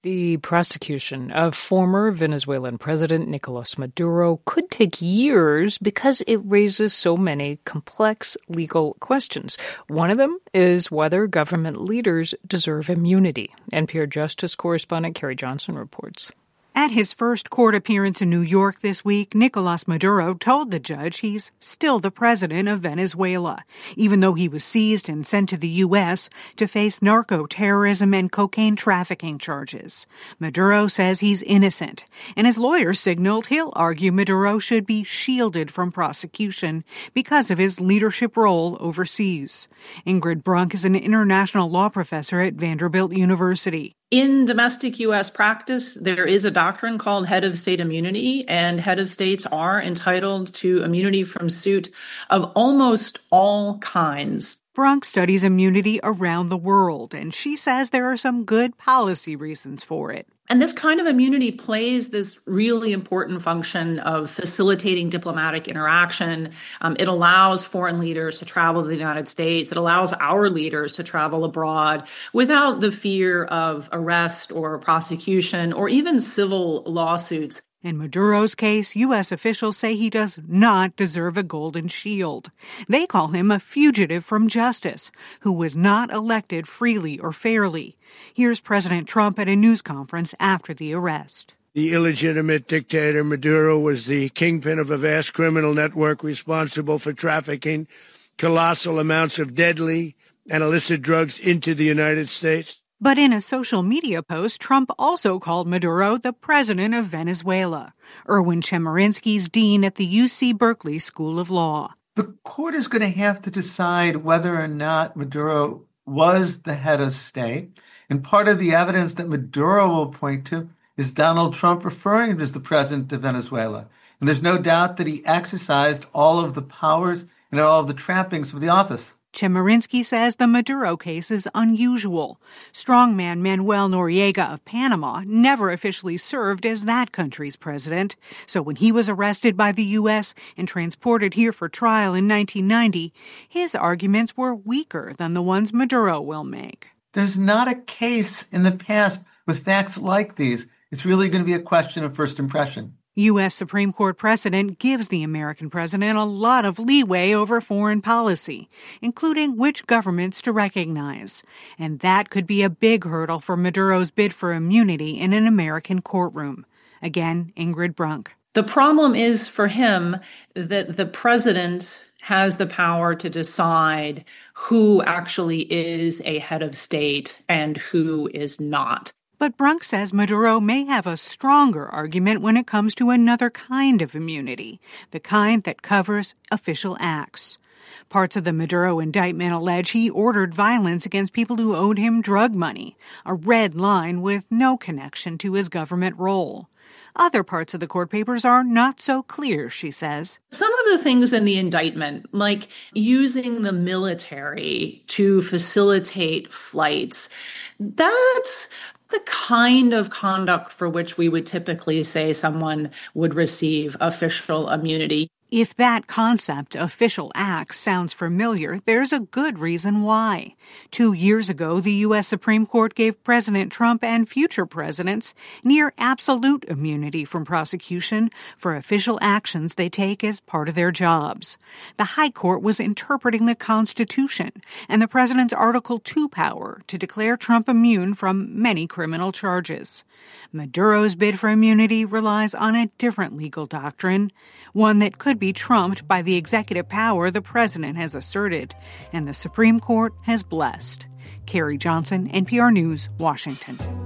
The prosecution of former Venezuelan President Nicolas Maduro could take years because it raises so many complex legal questions. One of them is whether government leaders deserve immunity. NPR Justice correspondent Carrie Johnson reports. At his first court appearance in New York this week, Nicolas Maduro told the judge he's still the president of Venezuela, even though he was seized and sent to the U.S. to face narco-terrorism and cocaine trafficking charges. Maduro says he's innocent, and his lawyer signaled he'll argue Maduro should be shielded from prosecution because of his leadership role overseas. Ingrid Brunk is an international law professor at Vanderbilt University. In domestic U.S. practice, there is a doctrine called head of state immunity, and head of states are entitled to immunity from suit of almost all kinds. Brunk studies immunity around the world, and she says there are some good policy reasons for it. And this kind of immunity plays this really important function of facilitating diplomatic interaction. It allows foreign leaders to travel to the United States. It allows our leaders to travel abroad without the fear of arrest or prosecution or even civil lawsuits. In Maduro's case, U.S. officials say he does not deserve a golden shield. They call him a fugitive from justice, who was not elected freely or fairly. Here's President Trump at a news conference after the arrest. The illegitimate dictator Maduro was the kingpin of a vast criminal network responsible for trafficking colossal amounts of deadly and illicit drugs into the United States. But in a social media post, Trump also called Maduro the president of Venezuela. Erwin Chemerinsky's dean at the UC Berkeley School of Law. The court is going to have to decide whether or not Maduro was the head of state. And part of the evidence that Maduro will point to is Donald Trump referring to him as the president of Venezuela. And there's no doubt that he exercised all of the powers and all of the trappings of the office. Chemerinsky says the Maduro case is unusual. Strongman Manuel Noriega of Panama never officially served as that country's president. So when he was arrested by the U.S. and transported here for trial in 1990, his arguments were weaker than the ones Maduro will make. There's not a case in the past with facts like these. It's really going to be a question of first impression. U.S. Supreme Court precedent gives the American president a lot of leeway over foreign policy, including which governments to recognize. And that could be a big hurdle for Maduro's bid for immunity in an American courtroom. Again, Ingrid Brunk. The problem is for him that the president has the power to decide who actually is a head of state and who is not. But Brunk says Maduro may have a stronger argument when it comes to another kind of immunity, the kind that covers official acts. Parts of the Maduro indictment allege he ordered violence against people who owed him drug money, a red line with no connection to his government role. Other parts of the court papers are not so clear, she says. Some of the things in the indictment, like using the military to facilitate flights, that's the kind of conduct for which we would typically say someone would receive official immunity. If that concept, official acts, sounds familiar, there's a good reason why. 2 years ago, the U.S. Supreme Court gave President Trump and future presidents near absolute immunity from prosecution for official actions they take as part of their jobs. The High Court was interpreting the Constitution and the president's Article 2 power to declare Trump immune from many criminal charges. Maduro's bid for immunity relies on a different legal doctrine, one that could be trumped by the executive power the president has asserted and the Supreme Court has blessed. Carrie Johnson, NPR News, Washington.